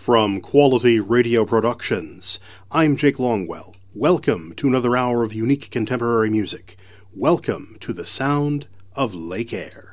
From Quality Radio Productions, I'm Jake Longwell. Welcome to another hour of unique contemporary music. Welcome to the sound of Lake Air.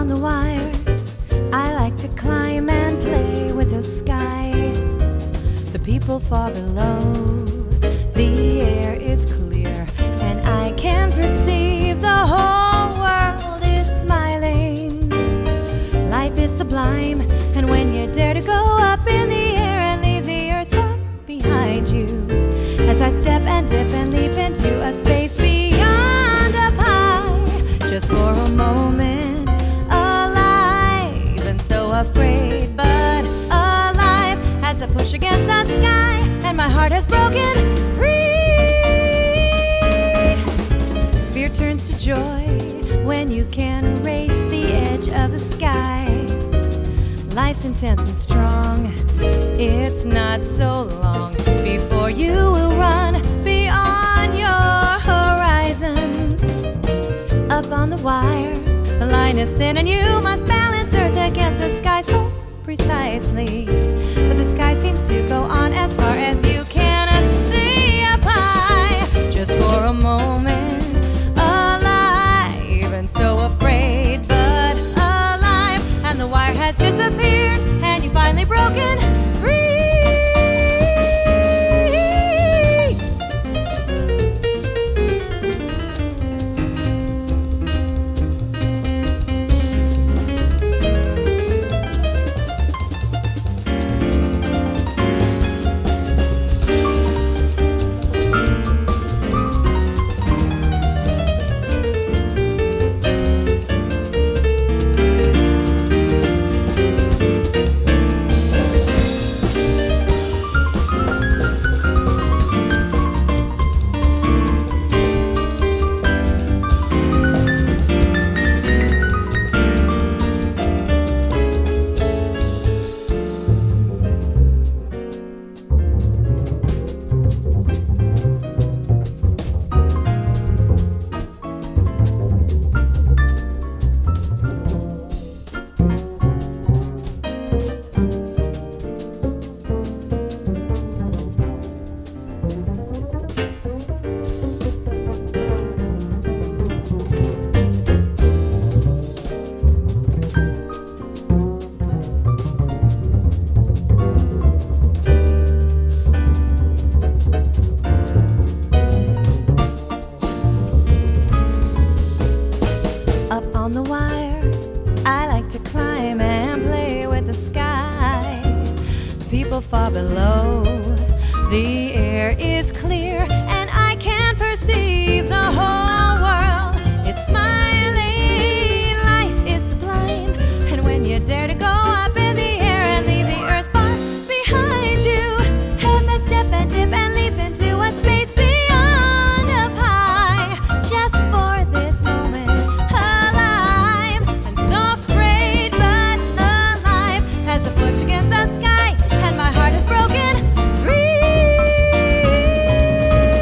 on the wire. I like to climb and play with the sky. The people far below, the air is clear, and I can perceive the whole world is smiling. Life is sublime, and when you dare to go up in the air and leave the earth far behind you, as I step and dip and leap into a space beyond up high, just for a moment, alive and so afraid, but alive as I push against the sky, and my heart has broken free. Fear turns to joy when you can race the edge of the sky. Life's intense and strong, it's not so long before you will run beyond your horizons. Up on the wire, the line is thin and you must balance earth against the sky so precisely. But the sky seems to go on as far as you can see up high, just for a moment, alive and so afraid, but alive, and the wire has disappeared and you've finally broken free. On the wire, I like to climb and play with the sky. The people far below, the air is clear, and I can perceive the whole world is smiling. Life is sublime, and when you dare to go up in the air and leave the earth far behind you, as I step and dip and leap into a space beyond up high, just for this moment. Against the sky, and my heart is broken free.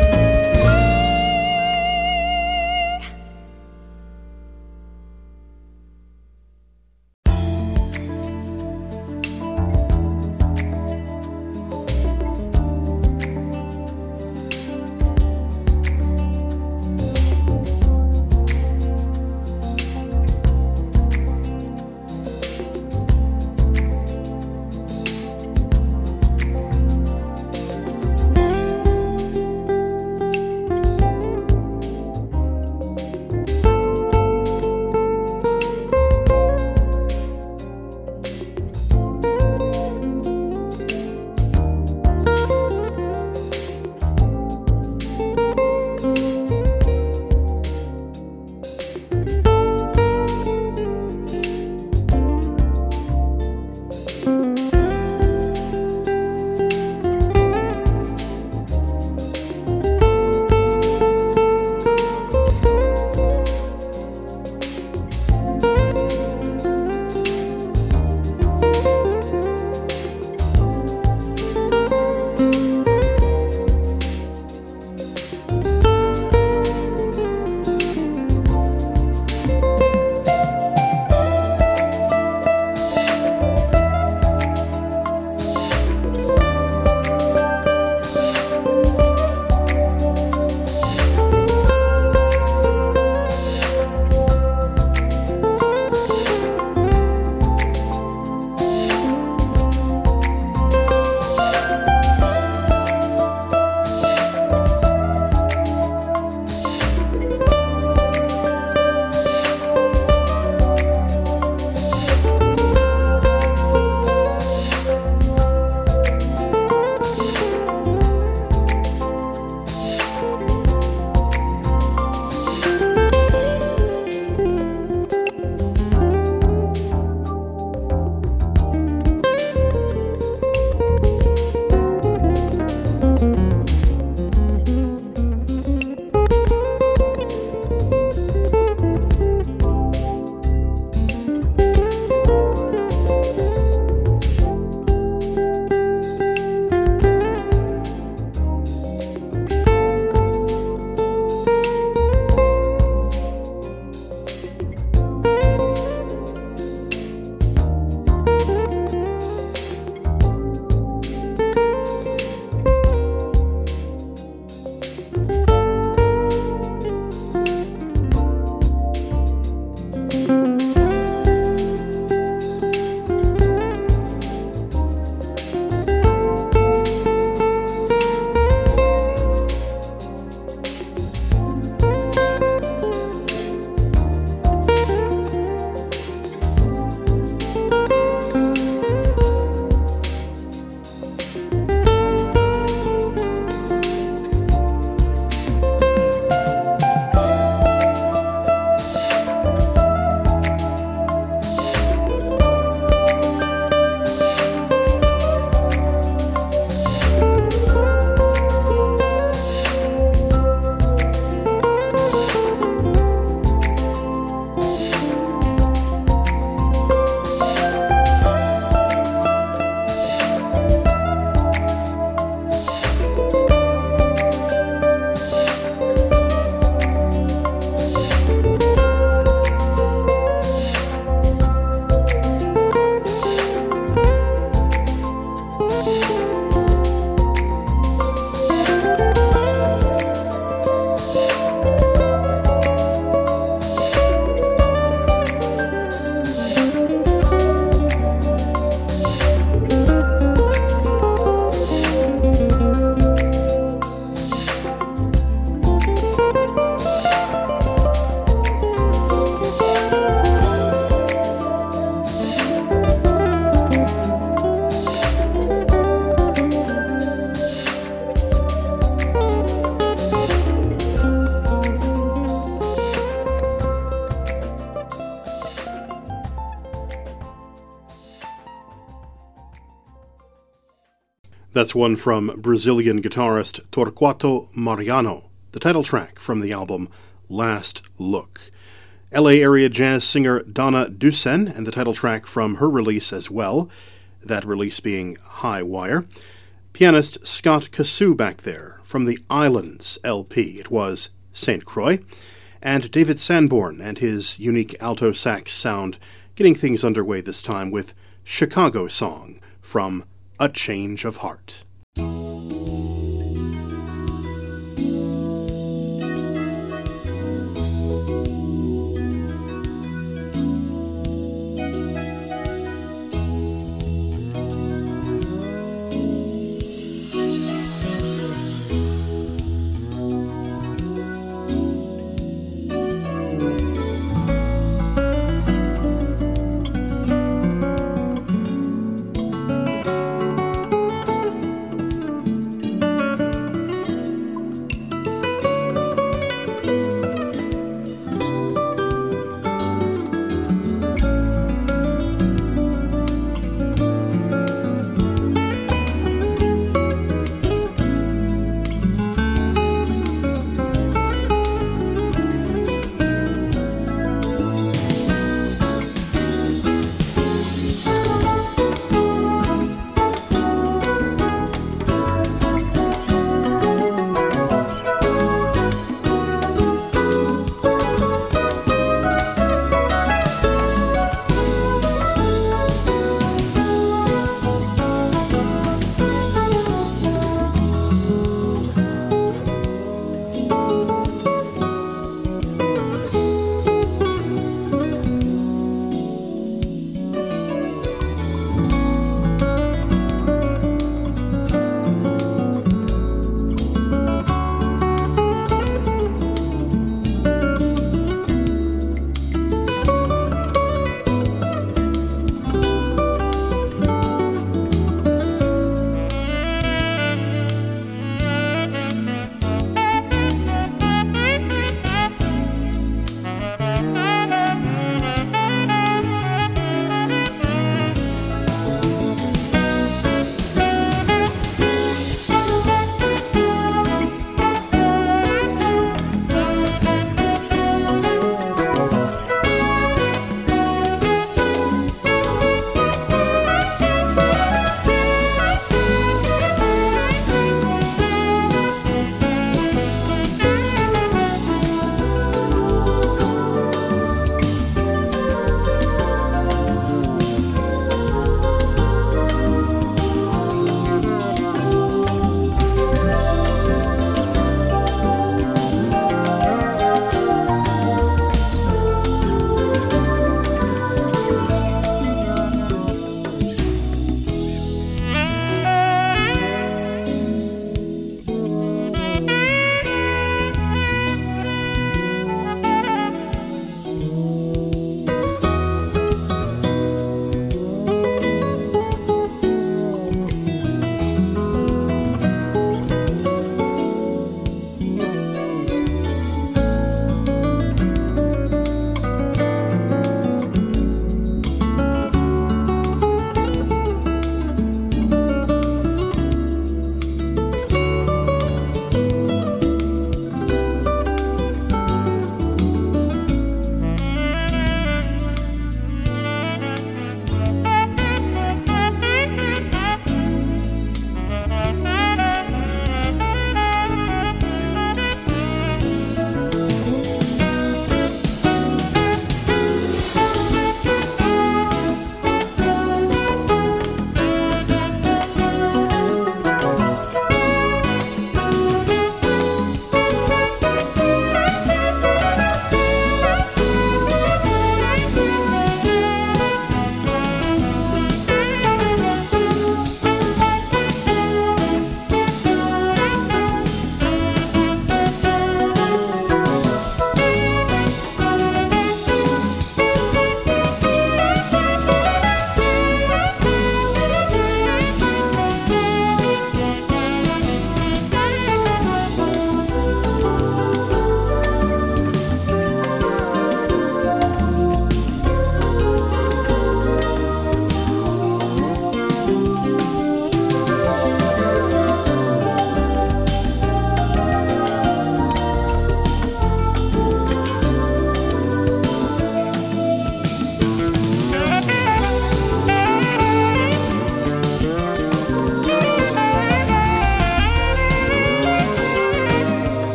That's one from Brazilian guitarist Torquato Mariano, the title track from the album Last Look. LA area jazz singer Donna Dusen, and the title track from her release as well, that release being High Wire. Pianist Scott Cassou back there, from the Islands LP, it was St. Croix. And David Sanborn and his unique alto sax sound, getting things underway this time with Chicago Song from A Change of Heart.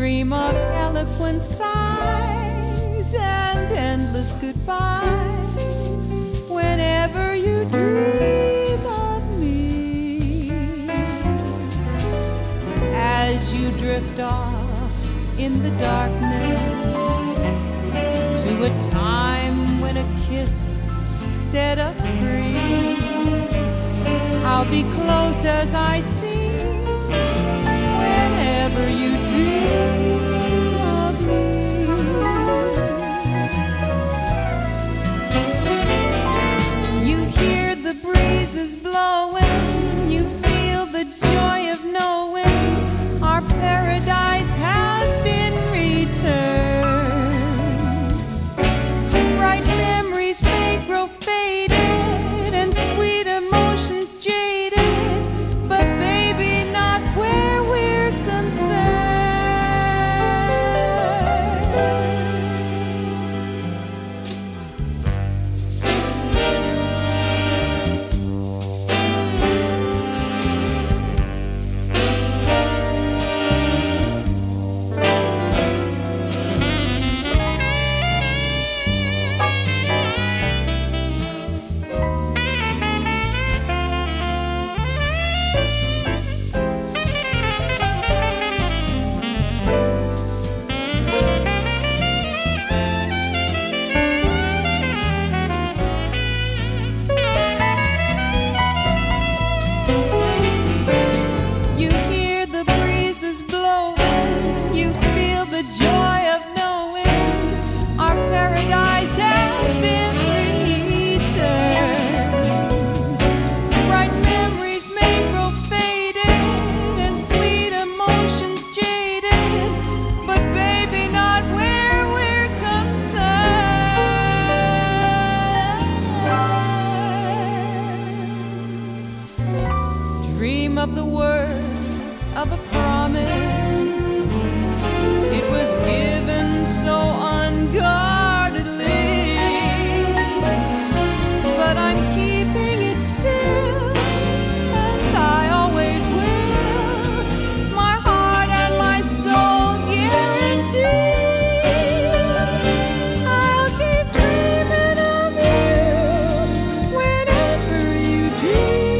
dream of eloquent sighs and endless goodbyes whenever you dream of me. As you drift off in the darkness to a time when a kiss set us free, I'll be close as I sing whenever you dream of me. You hear the breezes blowing, you feel the joy of knowing our paradise has been returned. Bright memories may grow faded and sweet emotions jaded, but baby, not where we're concerned. Blowing, you feel the joy of knowing our paradise has been returned. Bright memories may grow faded and sweet emotions jaded, but baby, not where we're concerned. Dream of the words of a promise. It was given so unguardedly, but I'm keeping it still, and I always will. My heart and my soul guarantee I'll keep dreaming of you whenever you dream.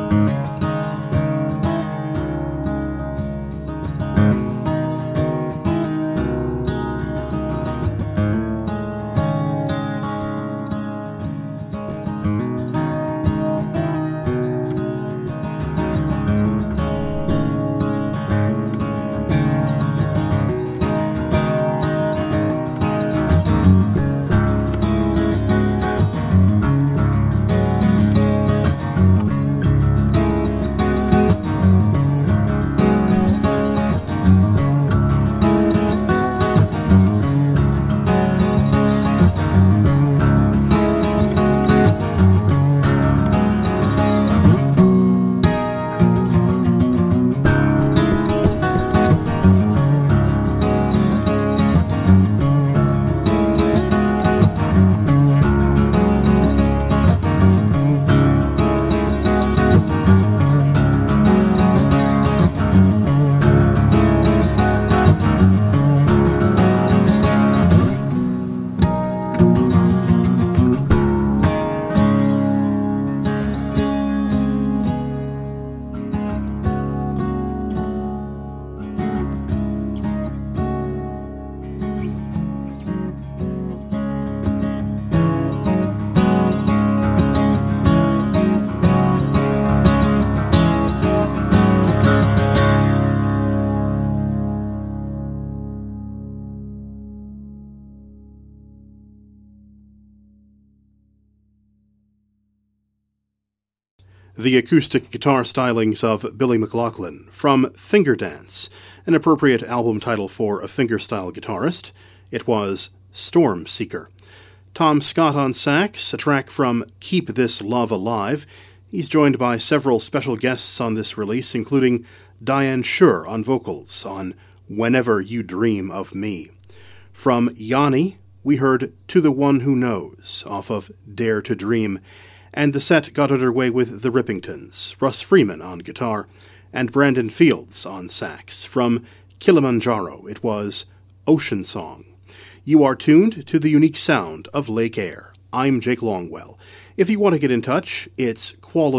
The acoustic guitar stylings of Billy McLaughlin from Finger Dance, an appropriate album title for a fingerstyle guitarist. It was Storm Seeker. Tom Scott on sax, a track from Keep This Love Alive. He's joined by several special guests on this release, including Diane Shure on vocals on Whenever You Dream of Me. From Yanni, we heard To the One Who Knows off of Dare to Dream, and the set got underway with the Rippingtons, Russ Freeman on guitar, and Brandon Fields on sax. From Kilimanjaro, it was Ocean Song. You are tuned to the unique sound of Lake Air. I'm Jake Longwell. If you want to get in touch, it's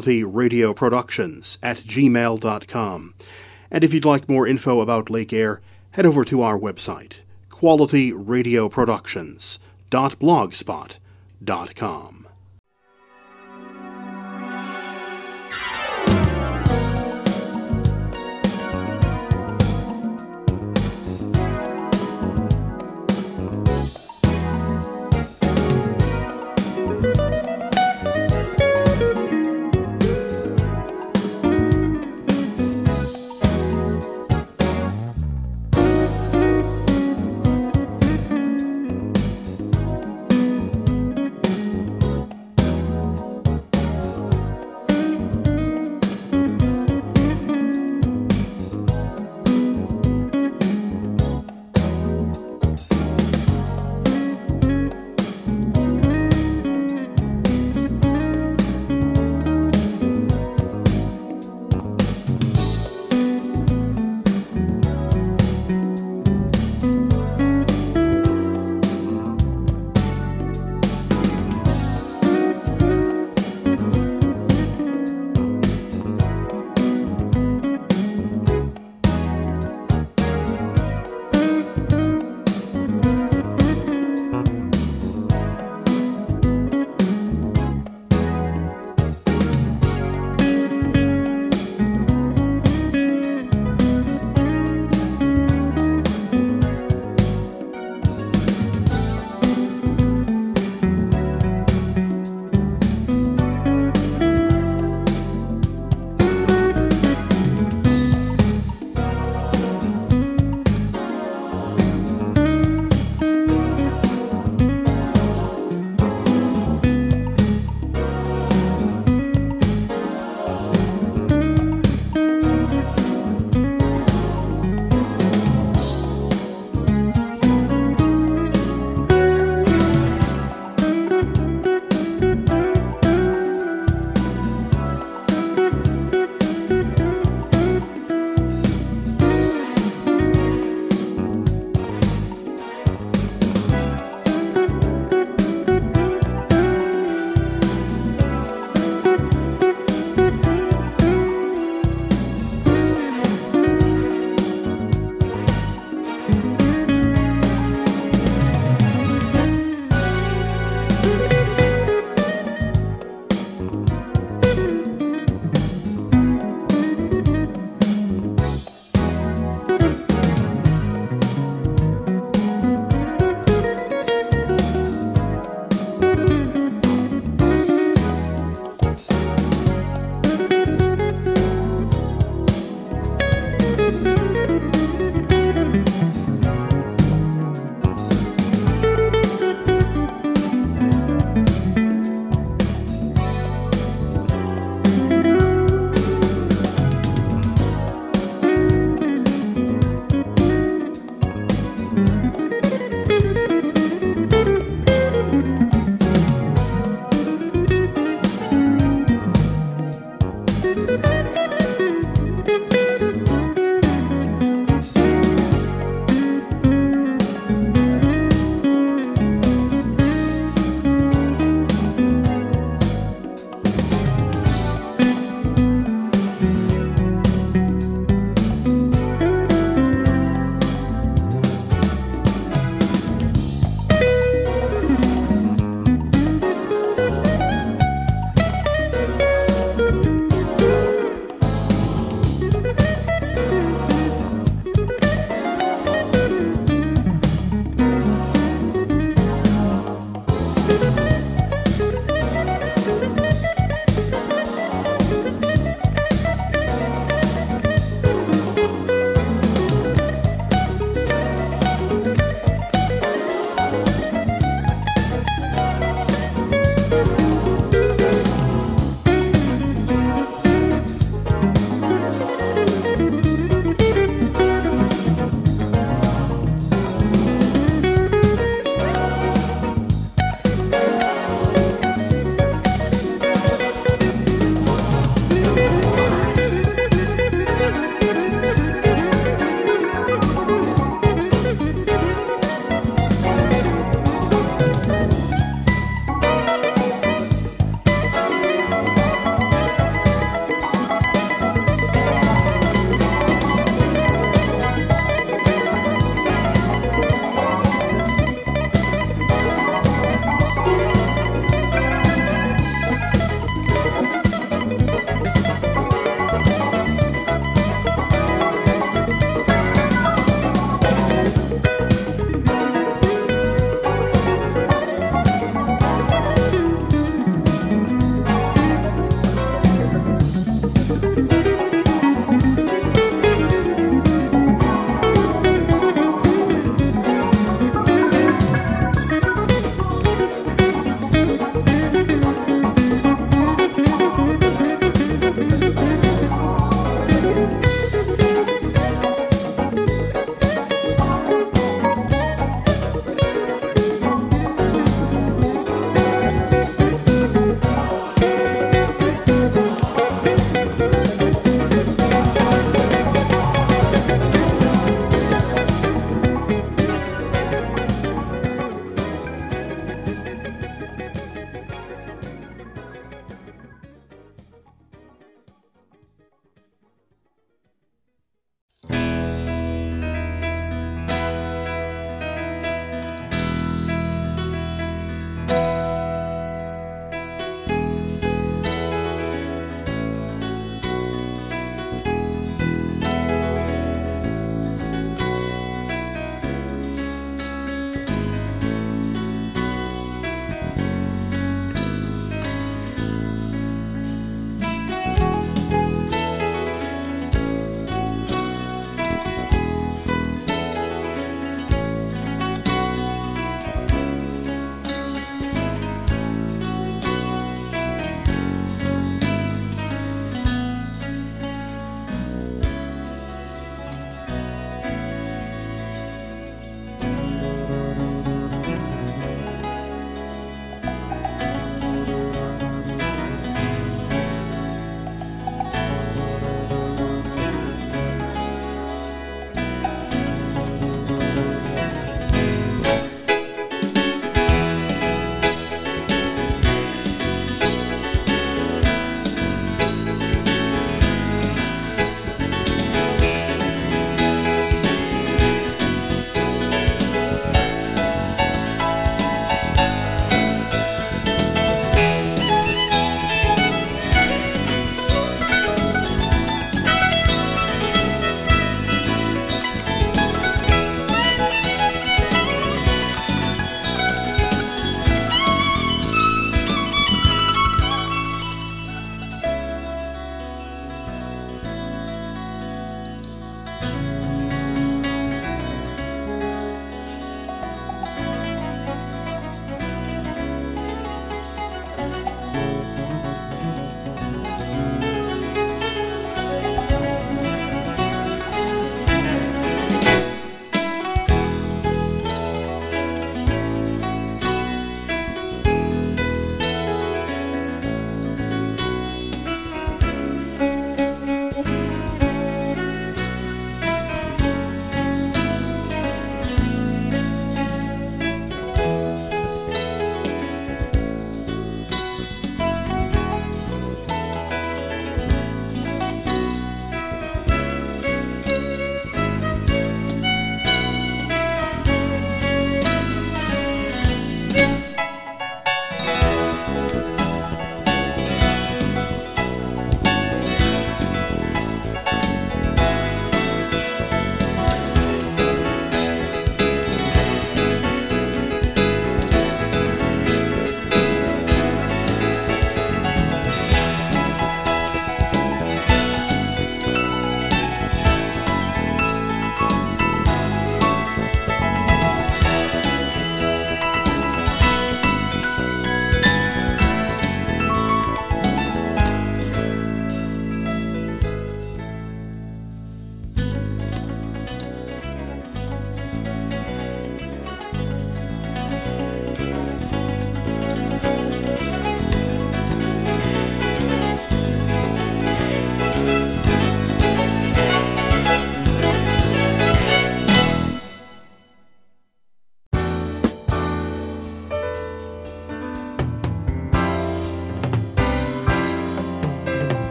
qualityradioproductions@gmail.com. And if you'd like more info about Lake Air, head over to our website, qualityradioproductions.blogspot.com.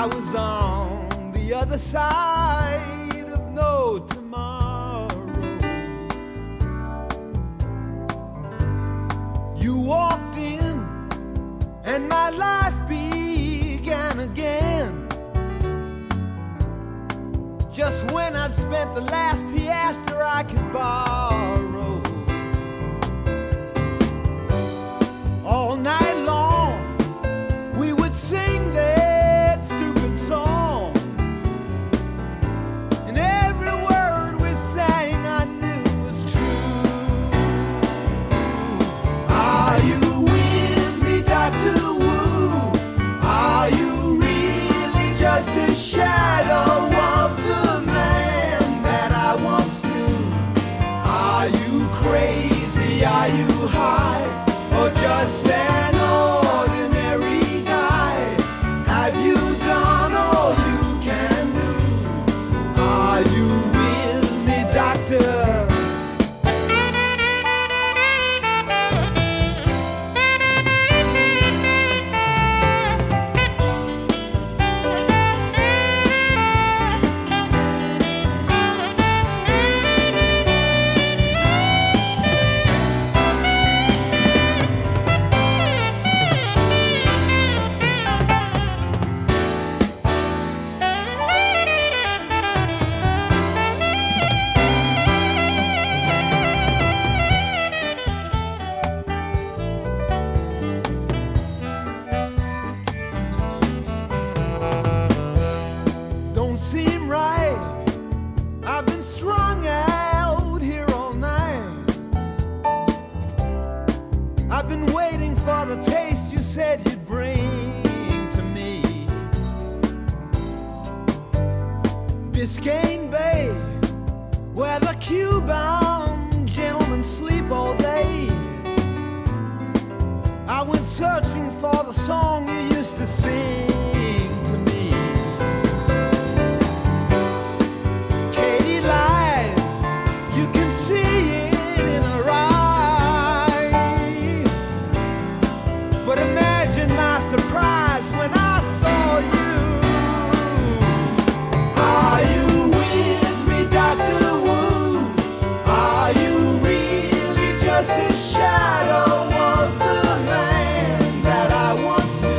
I was on the other side of no tomorrow. You walked in and my life began again. Just when I'd spent the last piastre I could borrow. All night long we would sing that stupid song, and every word we sang I knew was true. Are you with me, Dr. Wu? Are you really just a shadow of the man that I once knew? Are you crazy? Are you high? Or just an ordinary guy? Have you done all you can do? Are you with me, doctor? I've been waiting for the taste you said you'd bring to me. Biscayne Bay, where the Cuban gentlemen sleep all day. I went searching for the song you used to sing to me. Katie lies, you can see it in her eyes. But imagine my surprise when I saw you. Are you with me, Dr. Wu? Are you really just a shadow of the man that I once knew?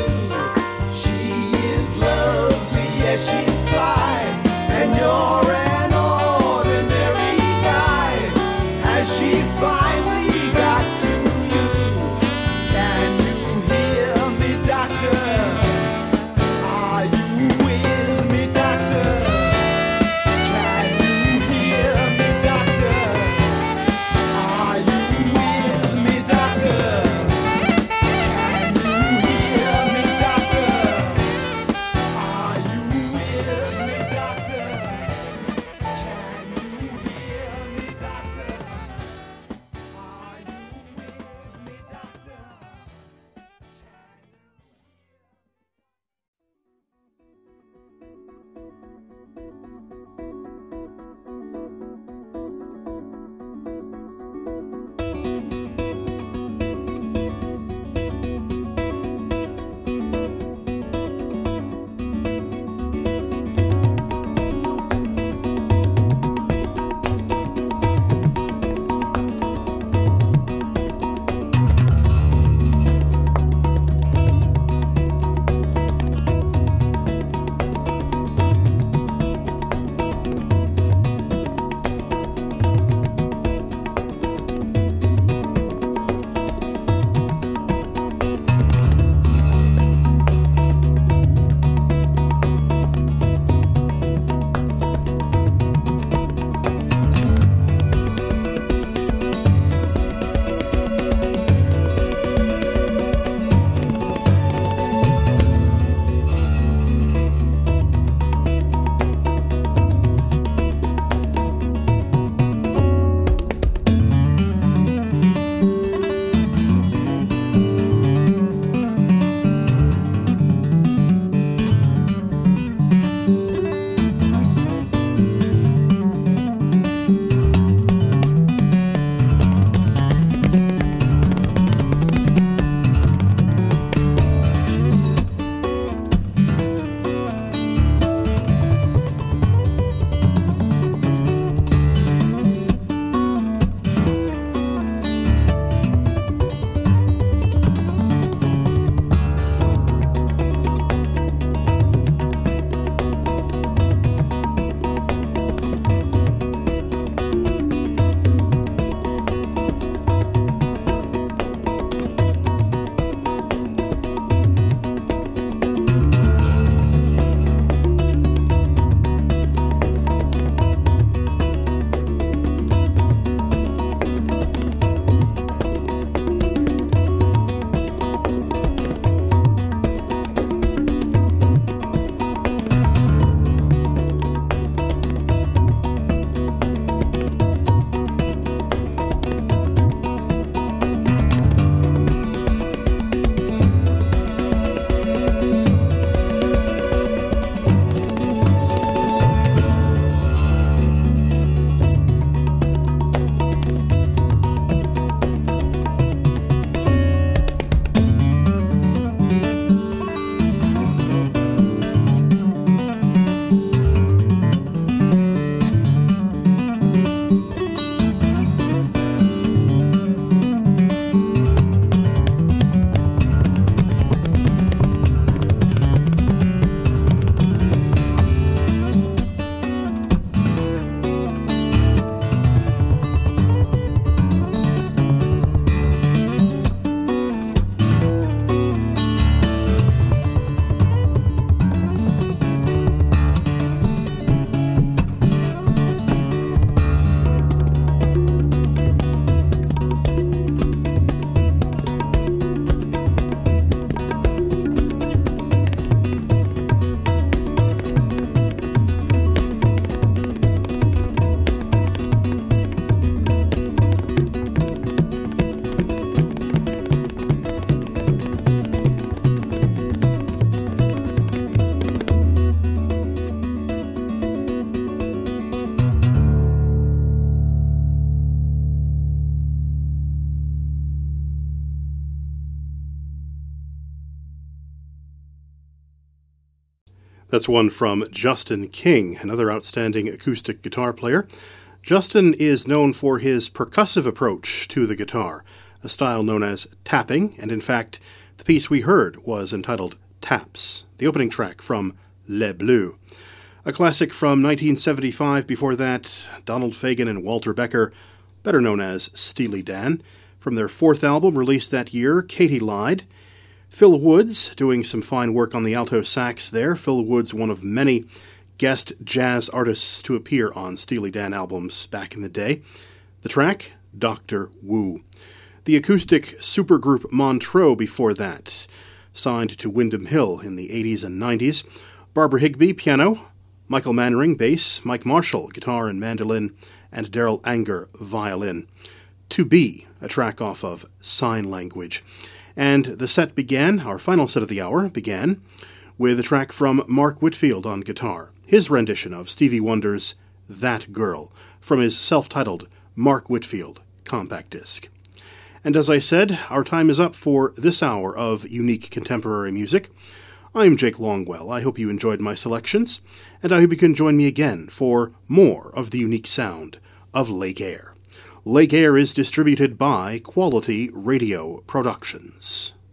That's one from Justin King, another outstanding acoustic guitar player. Justin is known for his percussive approach to the guitar, a style known as tapping, and in fact, the piece we heard was entitled Taps, the opening track from Les Bleus. A classic from 1975, before that, Donald Fagen and Walter Becker, better known as Steely Dan, from their fourth album released that year, Katie Lied. Phil Woods, doing some fine work on the alto sax there. Phil Woods, one of many guest jazz artists to appear on Steely Dan albums back in the day. The track, Dr. Wu. The acoustic supergroup Montreux before that, signed to Windham Hill in the 80s and 90s. Barbara Higbee, piano. Michael Mannering, bass. Mike Marshall, guitar and mandolin. And Daryl Anger, violin. To Be, a track off of Sign Language. And the set began, our final set of the hour began, with a track from Mark Whitfield on guitar, his rendition of Stevie Wonder's That Girl, from his self-titled Mark Whitfield compact disc. And as I said, our time is up for this hour of unique contemporary music. I'm Jake Longwell. I hope you enjoyed my selections, and I hope you can join me again for more of the unique sound of Lake Air. Lake Air is distributed by Quality Radio Productions.